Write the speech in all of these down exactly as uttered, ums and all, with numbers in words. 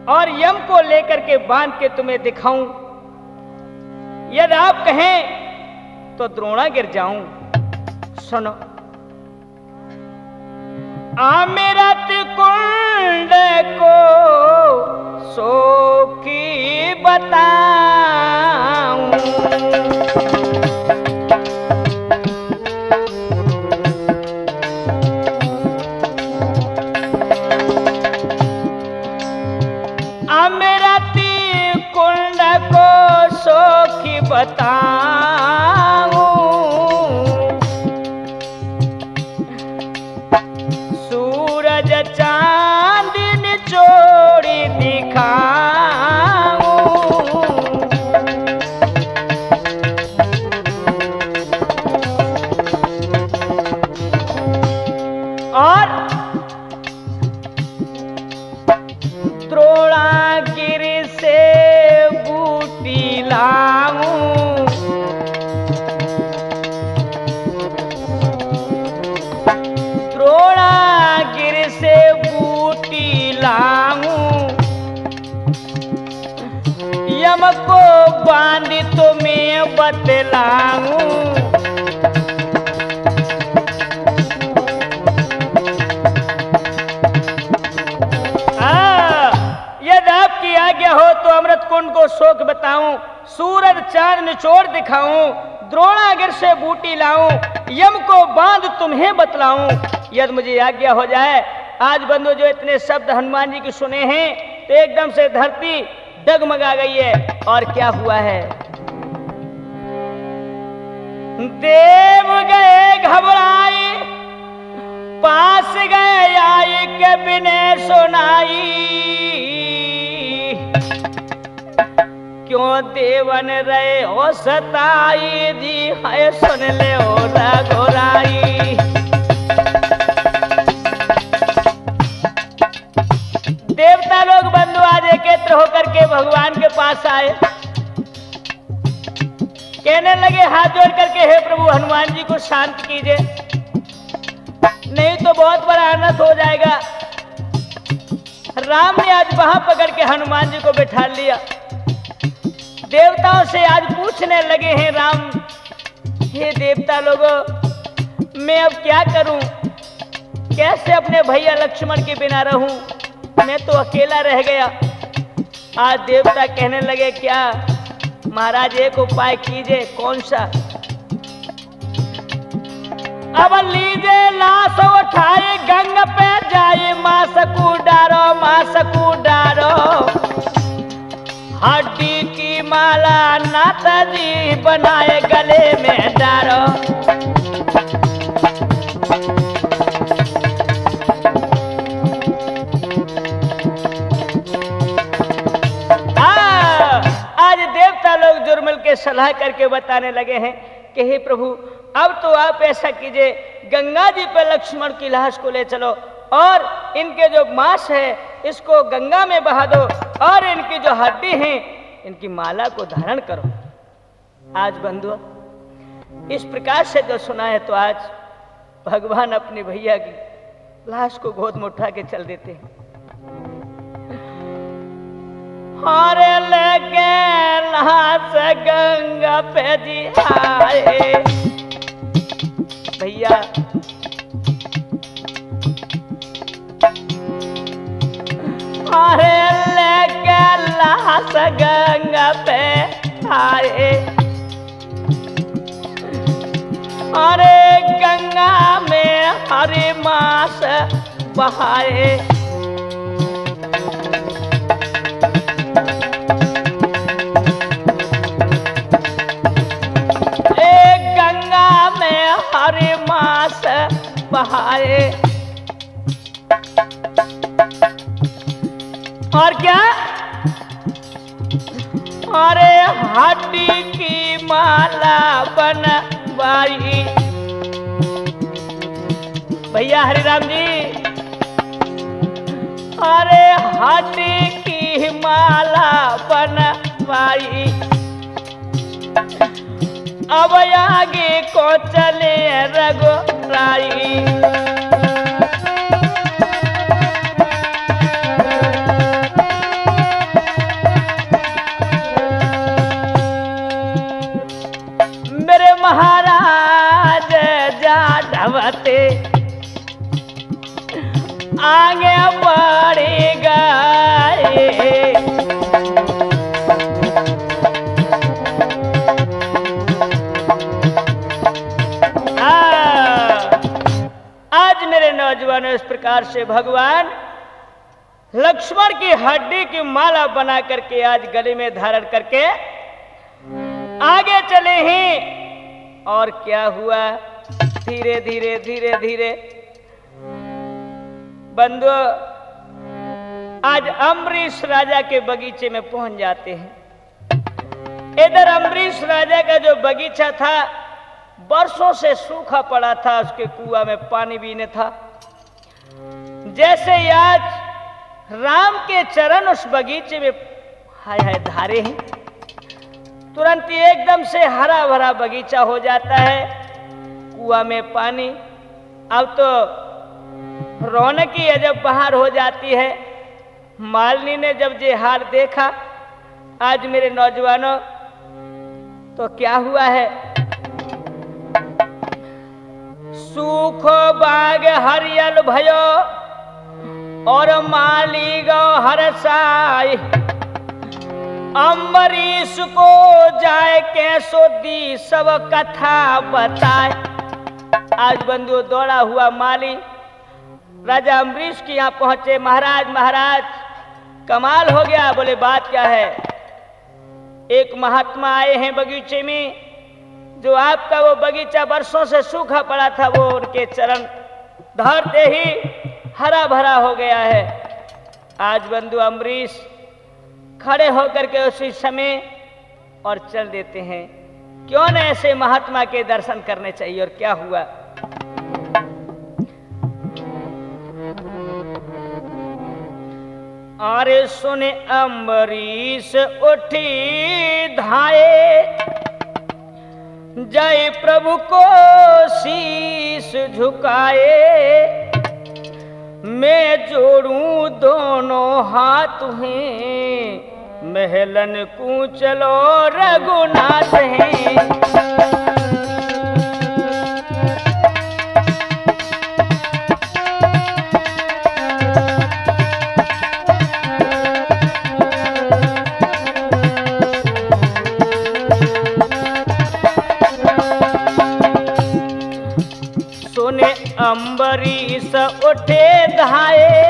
और यम को लेकर के बांध के तुम्हें दिखाऊं। यदि आप कहें तो द्रोणा गिर जाऊं। सुनो, अमृत कुंड को सोखी बताऊं। अमृत कुंड को सोखी बताऊं। सूरज चांदन चोरी दिखाऊं। और द्रोणागिरि से बूटी लाऊं। द्रोणागिरि से बूटी लाऊं। यम को बांध तुम्हें बतलाऊं। आज्ञा हो तो अमृत कुंड को शोक बताऊं। सूरज चांद निचोड़ दिखाऊं। द्रोणागिरि से बूटी लाऊं। यम को बांध तुम्हें बतलाऊं। यदि मुझे आज्ञा हो जाए। आज बंधु जो इतने शब्द हनुमान जी के सुने हैं तो एकदम से धरती डगमगा गई है। और क्या हुआ है? देव गए घबराए, पास गए आई के बिने सुनाई। क्यों देवन रहे हो सताई जी, है सुन ले हो रघुराई। देवता लोग बंधु आज एकत्र होकर के भगवान के पास आए। कहने लगे हाथ जोड़ करके, हे प्रभु हनुमान जी को शांत कीजिए, नहीं तो बहुत बड़ा अनर्थ हो जाएगा। राम ने आज वहां पकड़ के हनुमान जी को बैठा लिया। देवताओं से आज पूछने लगे हैं राम, हे देवता लोगों, मैं अब क्या करूं? कैसे अपने भैया लक्ष्मण के बिना रहूं? मैं तो अकेला रह गया। आज देवता कहने लगे, क्या महाराज एक उपाय कीजिए। कौन सा? अब लीजिए लाश उठाए, गंगा पे जाए, मां सकू डारो, मां सकू डारो। हड्डी की माला नाता जी बनाए गले में डारो। आज देवता लोग जुर्मिल के सलाह करके बताने लगे हैं कि हे प्रभु, अब तो आप ऐसा कीजिए, गंगा जी पर लक्ष्मण की लाश को ले चलो और इनके जो मांस है इसको गंगा में बहा दो और इनकी जो हड्डी है इनकी माला को धारण करो। आज बंधु इस प्रकार से जो सुना है तो आज भगवान अपने भैया की लाश को गोद में उठा के चल देते हैं। और लगे लाश गंगा पे जी आए। भैया अरे लेके लाश गंगा पे आए। अरे गंगा में हरे मास बहाए। गंगा में हरे मास बहाए। और क्या? अरे हड्डी की माला बनवाई। भैया हरिराम जी, अरे हड्डी की माला बनवाई। अब आगे को चले रघुराई। आगे बढ़ गए। आज मेरे नौजवानों इस प्रकार से भगवान लक्ष्मण की हड्डी की माला बना करके आज गले में धारण करके आगे चले हैं। और क्या हुआ, धीरे धीरे धीरे धीरे बंधु आज अम्बरीश राजा के बगीचे में पहुंच जाते हैं। इधर अम्बरीश राजा का जो बगीचा था बरसों से सूखा पड़ा था, उसके कुआं में पानी भी नहीं था। जैसे आज राम के चरण उस बगीचे में हाय हाय धारे हैं, तुरंत ही एकदम से हरा भरा बगीचा हो जाता है, कुआं में पानी। अब तो रौनक ही अजब बहार हो जाती है। मालिनी ने जब ये हाल देखा आज मेरे नौजवानों, तो क्या हुआ है, सूखो बाग हरियल भयो और माली गो हरसाई, अम्बरीश को जाए कैसो दी सब कथा बताए। आज बंधु दौड़ा हुआ माली राजा अम्बरीश के यहाँ पहुंचे। महाराज महाराज कमाल हो गया। बोले बात क्या है? एक महात्मा आए हैं बगीचे में, जो आपका वो बगीचा बरसों से सूखा पड़ा था, वो उनके चरण धरते ही हरा भरा हो गया है। आज बंधु अम्बरीश खड़े होकर के उसी समय और चल देते हैं। क्यों न ऐसे महात्मा के दर्शन करने चाहिए। और क्या हुआ, अरे सुने अम्बरीश उठी धाये, जय प्रभु को शीश झुकाए, मैं जोड़ूं दोनों हाथ हैं, महलन को चलो रघुनाथ हैं। सुने अम्बरीश उठे धाये,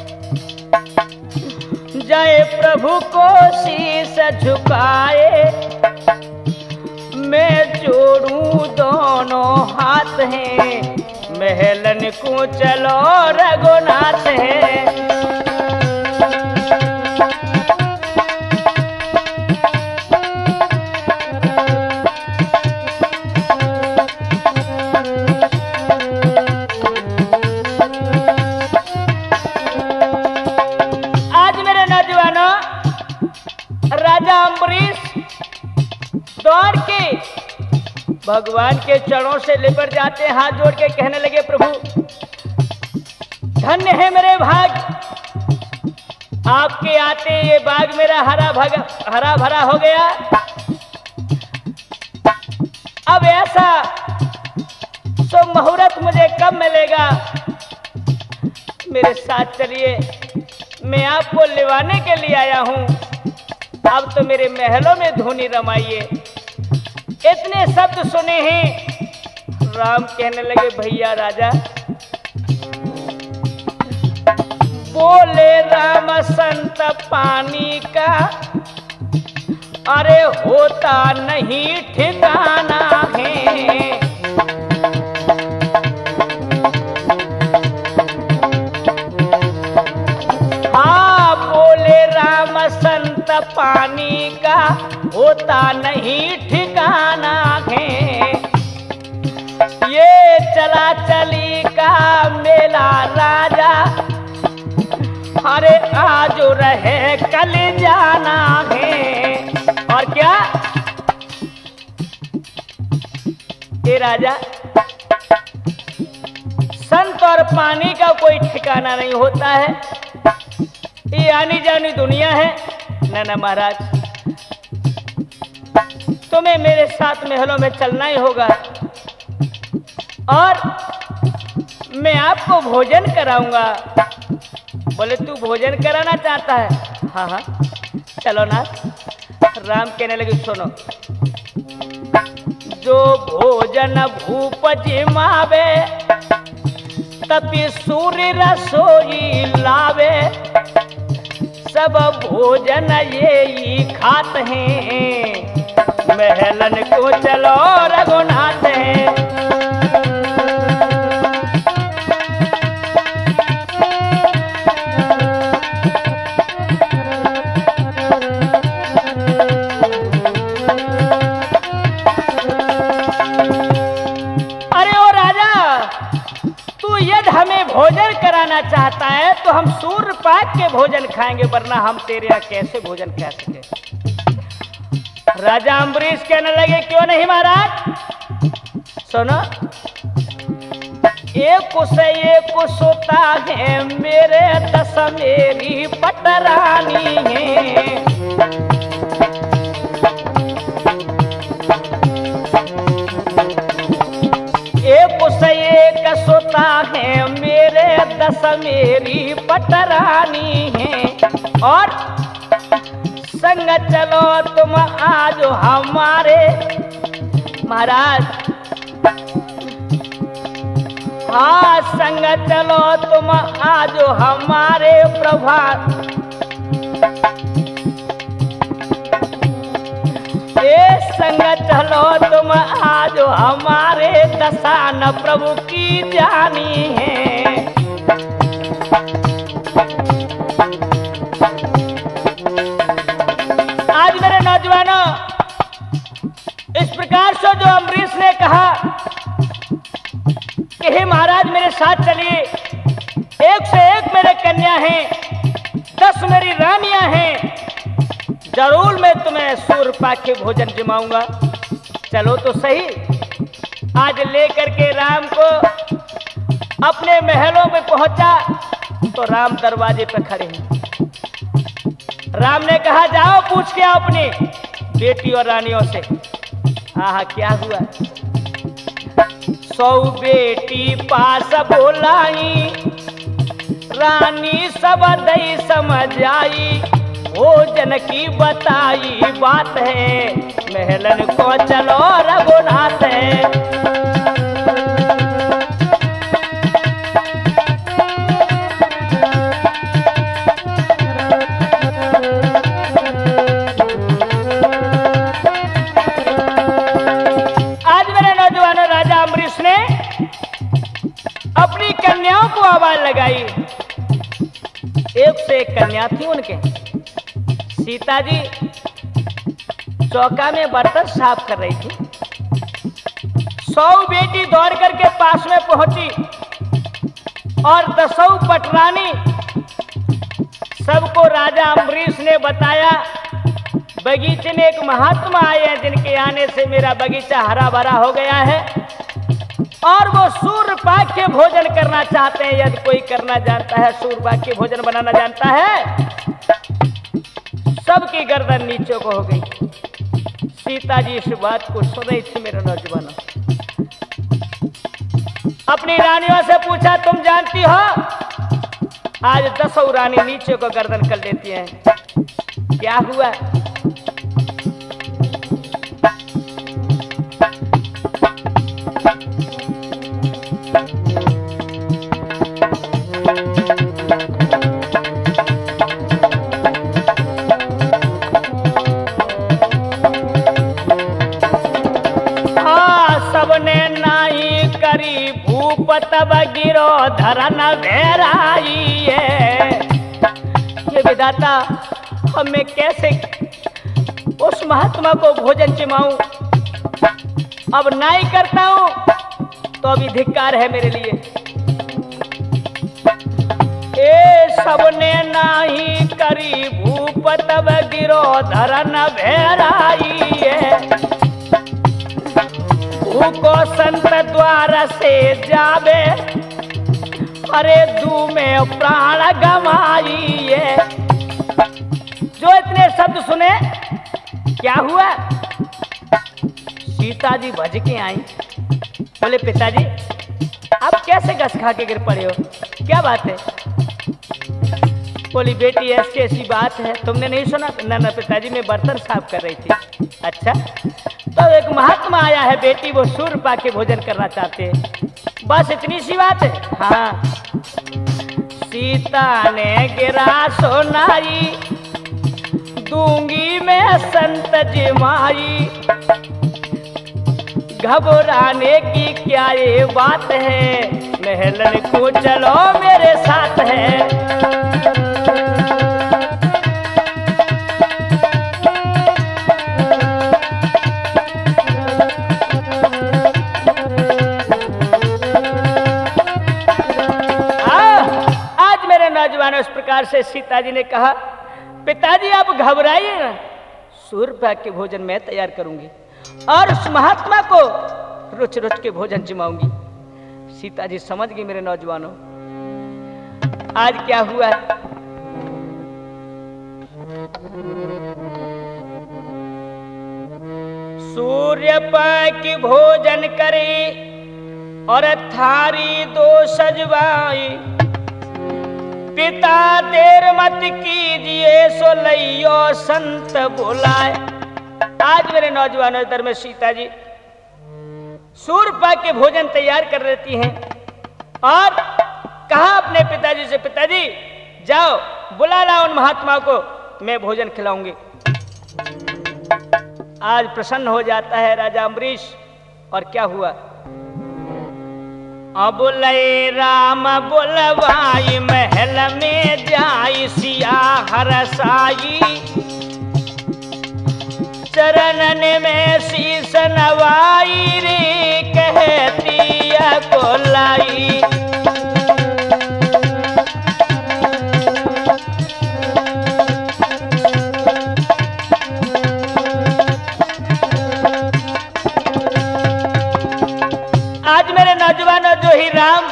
जय प्रभु को शीश झुकाए, मैं जोड़ूं दोनों हाथ हैं, महलन को चलो रघुनाथ हैं। राजा अम्बरीश दौड़ के भगवान के चरणों से लिपट जाते, हाथ जोड़ के कहने लगे, प्रभु धन्य है मेरे भाग, आपके आते ये बाग मेरा हरा भगा हरा भरा हो गया। अब ऐसा सो मुहूर्त मुझे कब मिलेगा, मेरे साथ चलिए, मैं आपको लिवाने के लिए आया हूं। अब तो मेरे महलों में धूनी रमाइए। इतने शब्द सुने हैं, राम कहने लगे, भैया राजा। बोले राम संत पानी का, अरे होता नहीं ठिकाना है। हाँ बोले राम संत पानी का होता नहीं ठिकाना है। ये चला चली का मेला राजा, अरे आज रहे कल जाना है। और क्या ये राजा, संत और पानी का कोई ठिकाना नहीं होता है, ये आनी जानी दुनिया है। ना ना महाराज, तुम्हें मेरे साथ महलों में चलना ही होगा और मैं आपको भोजन कराऊंगा। बोले तू भोजन कराना चाहता है? हाँ हाँ चलो ना। राम कहने लगे सुनो, जो भोजन भूप जिमावे तपि सूर्य रसोई लावे, सब भोजन ये ही खात हैं, महलन को चलो रघुनाथ हैं। हमें भोजन कराना चाहता है तो हम सूर्य पाक के भोजन खाएंगे, वरना हम तेरे यहाँ कैसे भोजन खा सके। राजा अम्बरीश कहने लगे क्यों नहीं महाराज, सुनो, एक कुछ एक कुछ होता है मेरे दस मेरी पटरानी है, एक कुछ एक सोता है मेरे दस मेरी पटरानी है, और संग चलो तुम आज हमारे महाराज, हाँ संग चलो तुम आज हमारे प्रभात, ये संग चलो तुम आज हमारे दशान प्रभु की जानी है। आज मेरे नौजवानों, इस प्रकार से जो अम्बरीश ने कहा कि हे महाराज मेरे साथ चलिए, एक से एक मेरे कन्या हैं, दस मेरी रानियां हैं, जरूर मैं तुम्हें सूर्य पाक के भोजन जिमाऊंगा, चलो तो सही। आज लेकर के राम को अपने महलों में पहुंचा तो राम दरवाजे पर खड़े हैं। राम ने कहा जाओ पूछ के आओ अपनी बेटी और रानियों से। हाँ क्या हुआ? सौ बेटी पास बोलाई, रानी सब दई समझ आई, भोजन की बताई बात है, महलन को चलो रघुनाथ है। आज मेरे नौजवानों, राजा अम्बरीश ने अपनी कन्याओं को आवाज लगाई। एक से एक कन्या थी उनके। सीता जी चौका में बर्तन साफ कर रही थी। सौ बेटी दौड़ करके पास में पहुंची और दसों पटरानी सबको राजा अम्बरीश ने बताया, बगीचे में एक महात्मा आए हैं जिनके आने से मेरा बगीचा हरा भरा हो गया है, और वो सूर्य पाक के भोजन करना चाहते हैं। यदि कोई करना जानता है, सूर्य पाक के भोजन बनाना जानता है, सबकी गर्दन नीचे को हो गई। सीता जी इस बात को सुन रही थी। मेरे नौजवानों, अपनी रानियों से पूछा तुम जानती हो? आज दसों रानी नीचे को गर्दन कर लेती हैं। क्या हुआ? तब गिरो धरन भेराई है। ये विधाता, अब मैं कैसे उस महात्मा को भोजन चिमाऊं? अब नाई करता हूं तो अभी धिक्कार है मेरे लिए। ए सबने नाही करी भूप तब गिरो धरन भेराई है। को संत द्वार से जावे, अरे दू में प्राण गवाइए। जो इतने शब्द सुने, क्या हुआ? सीता जी भज के आई। बोले पिताजी आप कैसे घस खा के गिर पड़े हो? क्या बात है? बोली बेटी ऐसी ऐसी बात है, तुमने नहीं सुना? ना ना पिताजी, मैं बर्तन साफ कर रही थी। अच्छा, तो एक महात्मा आया है बेटी, वो सूर्य के भोजन करना चाहते हैं, बस इतनी सी बात है। हाँ, सीता ने गिरा सोनाई, दूंगी मैं संत जिमाई, घबराने की क्या ये बात है, महलन को चलो मेरे साथ है। नौजवानों, इस प्रकार से सीता जी ने कहा, पिताजी आप घबराइए ना, सूर्य के भोजन मैं तैयार करूंगी और उस महात्मा को रुच रुच के भोजन जिमाऊंगी। सीता जी समझ गई मेरे नौजवानों, आज क्या हुआ। सूर्य की भोजन करे और थारी दो सजवाई, पिता देर मत कीजिए सो लइयो संत बुलाए। आज मेरे नौजवानों दर में सीता जी सूर्य के भोजन तैयार कर लेती हैं और कहा अपने पिताजी से, पिताजी जाओ बुला लाओ उन महात्मा को, मैं भोजन खिलाऊंगी। आज प्रसन्न हो जाता है राजा अम्बरीश। और क्या हुआ, अब लय राम बुलवाई, महल में जाई सिया हरसाई, चरणन में शीस नवाई रे, कहती को लाई। आज मेरे नौजवानों, जो ही राम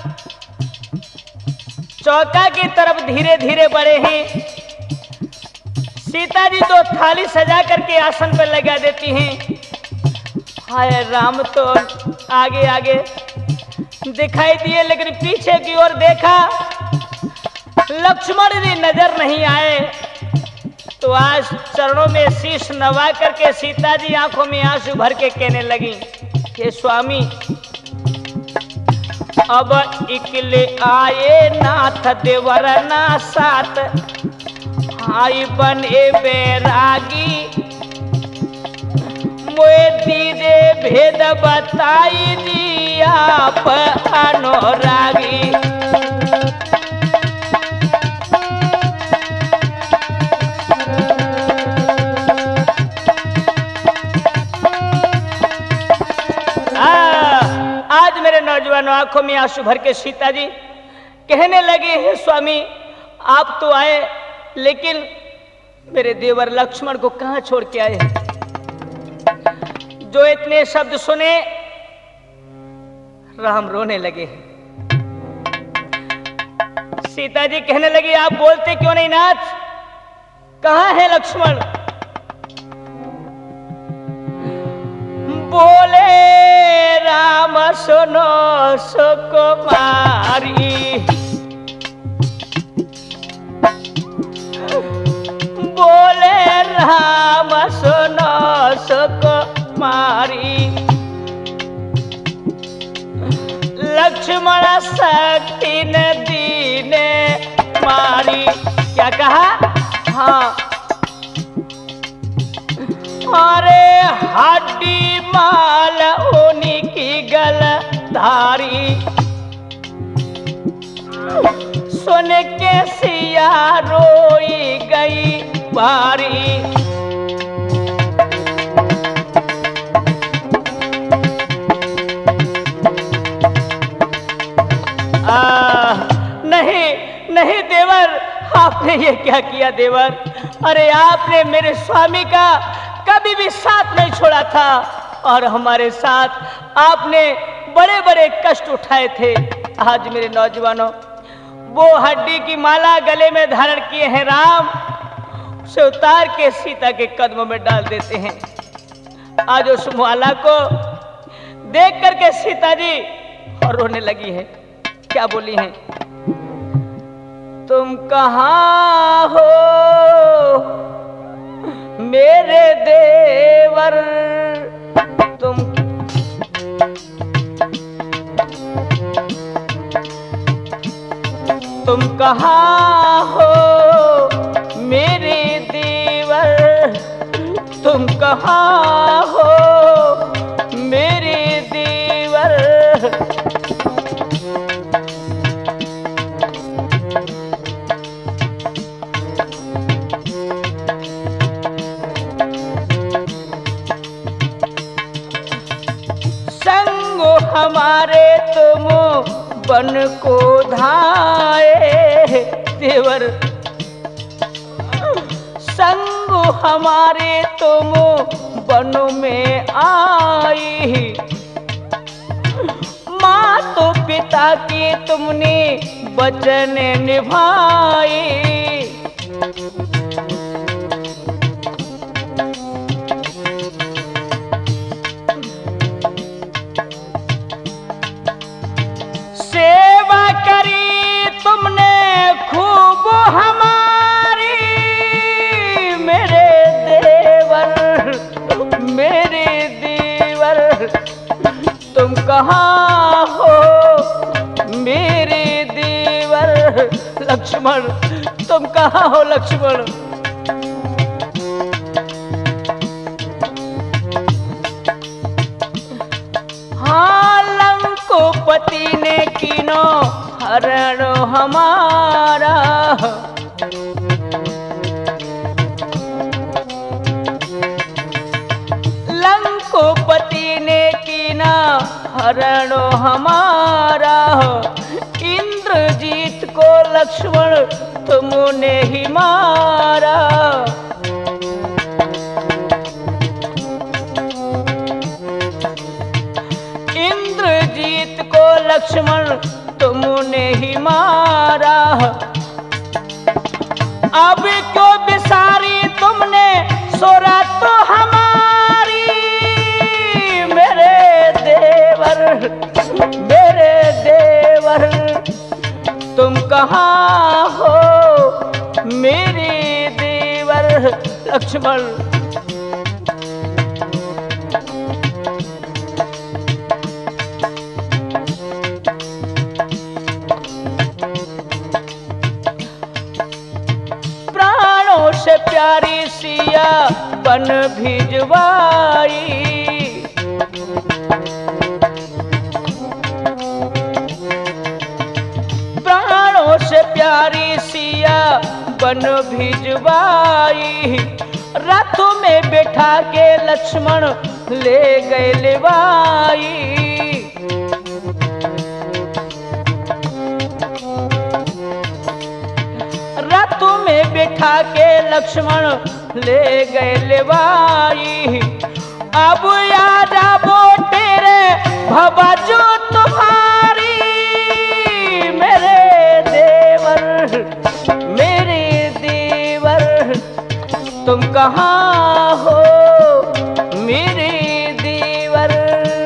चौका की तरफ धीरे धीरे बढ़े हैं, सीता जी तो थाली सजा करके आसन पर लगा देती हैं। हाय राम तो आगे आगे दिखाई दिए, लेकिन पीछे की ओर देखा, लक्ष्मण जी नजर नहीं आए। तो आज चरणों में शीश नवा करके सीता जी आंखों में आंसू भर के कहने लगी, हे स्वामी, अब इकले आए नाथ देवर ना साथ, आई बने बैरागी, मोए दीजे भेद बताई जी आप अनुरागी। आज मेरे नौजवानों आंखों में आंसू भर के सीता जी कहने लगे, हे स्वामी आप तो आए, लेकिन मेरे देवर लक्ष्मण को कहां छोड़ के आए। जो इतने शब्द सुने राम रोने लगे। सीता जी कहने लगी, आप बोलते क्यों नहीं नाथ, कहां है लक्ष्मण। बोले राम सुनो सुकुमारी, बोले राम सुनो सुकुमारी, लक्ष्मण शक्ति न दीने मारी। क्या कहा, हाँ, अरे हड्डी माल उन्हीं की गल धारी, सुन के सिया रोई गई बारी। आ, नहीं नहीं देवर, आपने ये क्या किया देवर। अरे आपने मेरे स्वामी का कभी भी साथ नहीं छोड़ा था और हमारे साथ आपने बड़े बड़े कष्ट उठाए थे। आज मेरे नौजवानों वो हड्डी की माला गले में धारण किए हैं राम, उसे उतार के सीता के कदमों में डाल देते हैं। आज उस माला को देख करके सीता जी और रोने लगी है। क्या बोली हैं, तुम कहाँ हो मेरे देवर, तुम तुम कहाँ हो मेरे देवर, तुम कहाँ हो मेरे देवर। संग हमारे तुम बन को धाए देवर, संग हमारे तुम वन में आई, माँ तो पिता की तुमने वचन निभाई। सेवा करी तुमने खूब हमारी मेरे देवर, मेरे देवर, तुम कहाँ हो मेरे देवर। लक्ष्मण तुम कहाँ हो लक्ष्मण। हाँ लंकोपति ने कीनो हरण हमारा, लंकोपति ने कीना हरण हमारा, इंद्रजीत को लक्ष्मण तुमने ही मारा। इंद्रजीत को लक्ष्मण तुमने ही मारा, अब क्यों बिसारी तुमने सोरा तो हमारी मेरे देवर, मेरे देवर, तुम कहाँ हो मेरे देवर। लक्ष्मण से प्यारी सिया बन भिजवाई, प्राणों से प्यारी सिया बन भिजवाई, रथ में बैठा के लक्ष्मण ले गए लेवाई। रथ में बैठा के लक्ष्मण ले गए लेवाई, अब याद आबो तेरे भवाजो तुम्हारी मेरे देवर, मेरे देवर, तुम कहाँ हो मेरे देवर।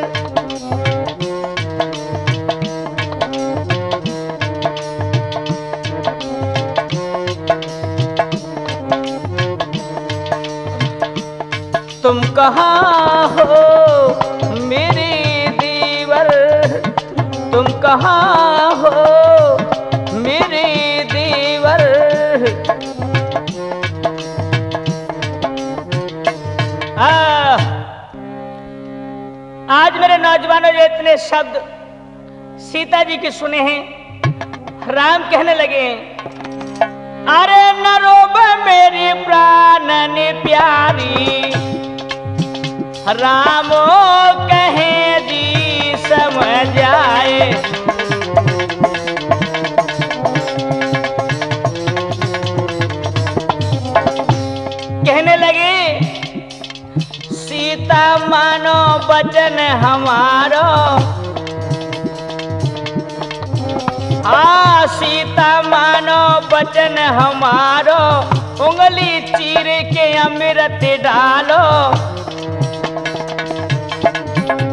तुम कहाँ हो मेरे देवर, तुम कहाँ हो मेरे देवर। आ, आज मेरे नौजवानों जो इतने शब्द सीता जी के सुने हैं, राम कहने लगे हैं, अरे न रोब मेरी प्राणन प्यारी, रामो कहे जी समझ आए। कहने लगे सीता मानो वचन हमारो, हाँ सीता मानो वचन हमारो, उंगली चीर के अमृत डालो।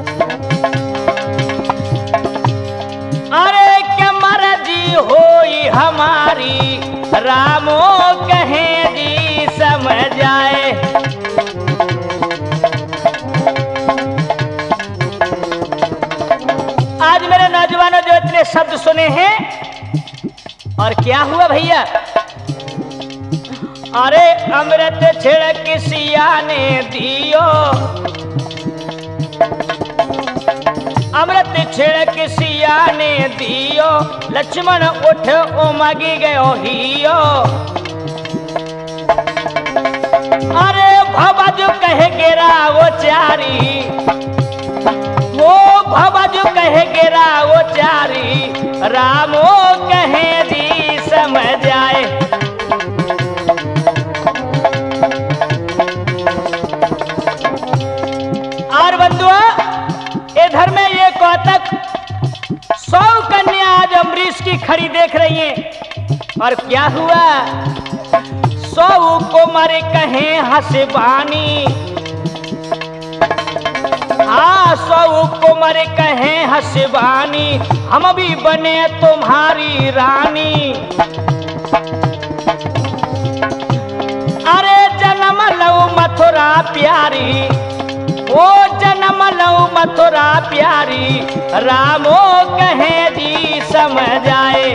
अरे क्या मर्जी होई हमारी रामो कहे जी समझ आए। आज मेरे नौजवानों जो इतने शब्द सुने हैं, और क्या हुआ भैया? अरे अमृत छिड़क सिया ने दियो, अमृत छिड़क सिया ने दियो, लक्ष्मण उठ उमगी गयो हियो। अरे भवजु कहे गिरा वो चारी, वो भवजु कहे गिरा वो चारी, रामो कहे जी समझ आए। और बंधुआ इधर में ये कौतक सौ कन्या आज अम्बरीश की खड़ी देख रही हैं। और क्या हुआ? सौ को मरे कहे हसबानी, हाँ सौ को मरे कहे हसबानी, हम भी बने तुम्हारी रानी। अरे जन्म लो मथुरा प्यारी, ओ जन्म लो मथुरा प्यारी, रामो कहे जी समझ आए।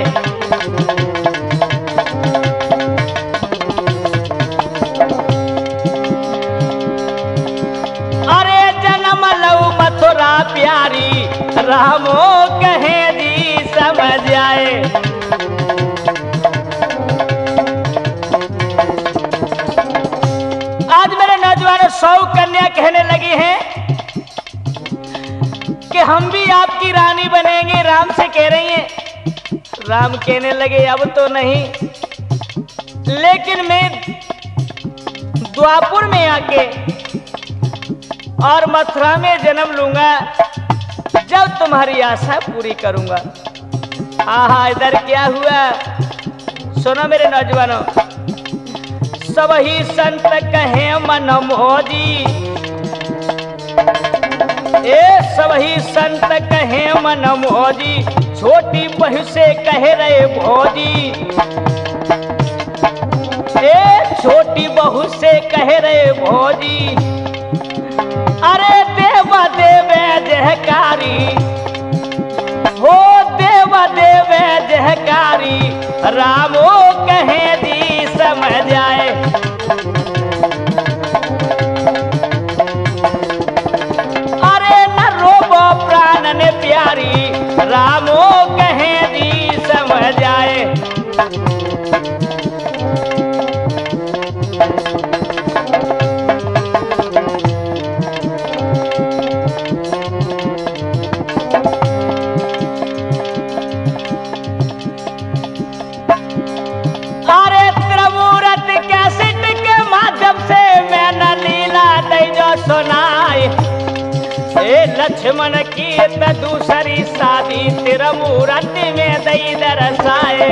अरे जन्म लो मथुरा प्यारी, रामो कहे जी समझ आए। आज मेरे नौजवानों सौ कन्या कहने लगी हैं कि हम भी आपकी रानी बनेंगे, राम से कह रही हैं। राम कहने लगे अब तो नहीं, लेकिन मैं द्वापुर में आके और मथुरा में जन्म लूंगा, जब तुम्हारी आशा पूरी करूंगा। आहा इधर क्या हुआ? सुनो मेरे नौजवानों, सब ही संत कहे मन मोदी, ए सब ही संत कहे मन मोदी, छोटी बहू से कहे रहे भोजी। ए छोटी बहू से कहे रहे भोजी, अरे देव देवे जहकारी, हो देव देवे जहकारी, रामो कहे जी समझ आए। अरे न रोबो प्राण ने प्यारी, रामो कहे जी समझ आए। सुनाए ए लक्ष्मण की त दूसरी शादी, तेरा मूरत में दई दरसाए।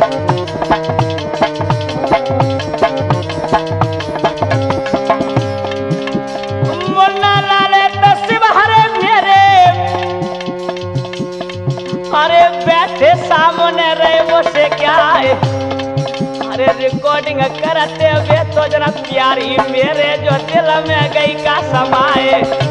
मुन्ना लाले तस्वीर हरे मेरे, अरे बैठे सामने रहे वो से क्या है? अरे रिकॉर्डिंग करते हुए तो जरा प्यारी मेरे जो दिल में गई का समाए।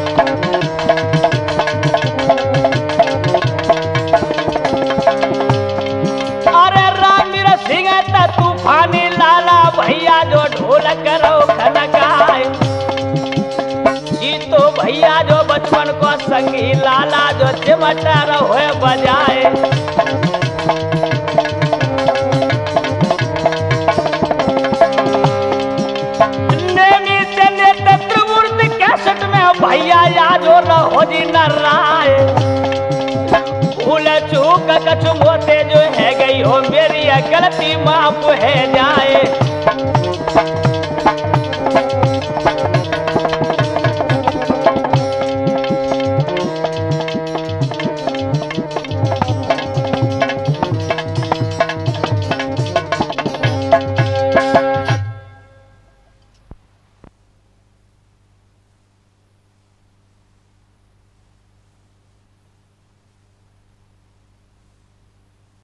अरे राम सिंह तूफानी लाला भैया जो ढोल करो खनकाए, जी तो भैया जो बचपन को संगी लाला जो चिमटा रहो बजाए। भैया यादो रहो जी नाराय, भूल चूक कछु मोते जो है गई हो मेरी गलती माफ है जाए।